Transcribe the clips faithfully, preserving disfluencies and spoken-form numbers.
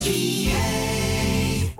G A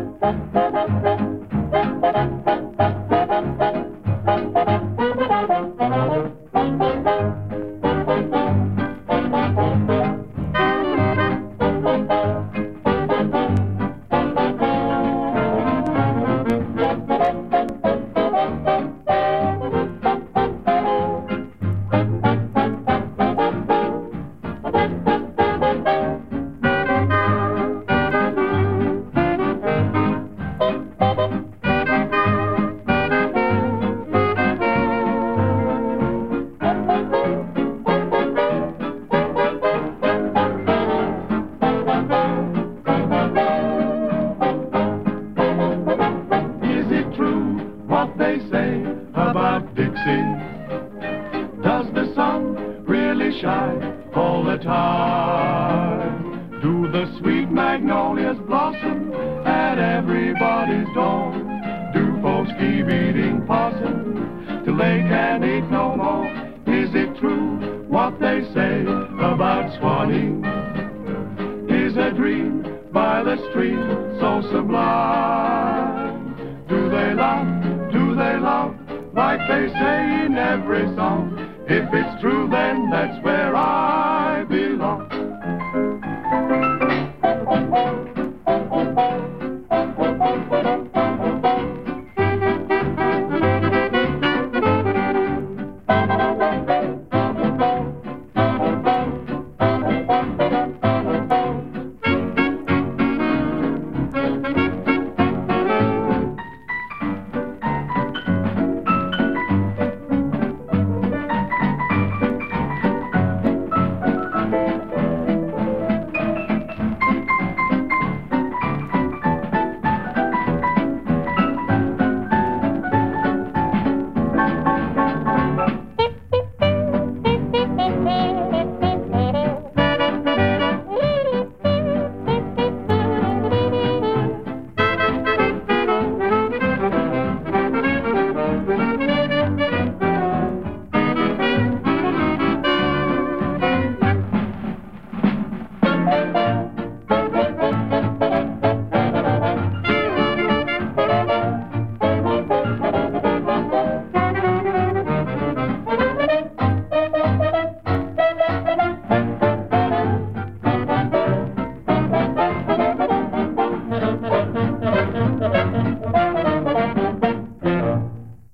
Is it true what they say about Dixie? Does the sun really shine all the time? Do the sweet magnolias blossom at everybody's door? Do folks keep eating possum till they can't eat no more? Is it true what they say about Swanee? Is a dream by the stream so sublime? Do they love, do they love, like they say in every song? If it's true, then that's where I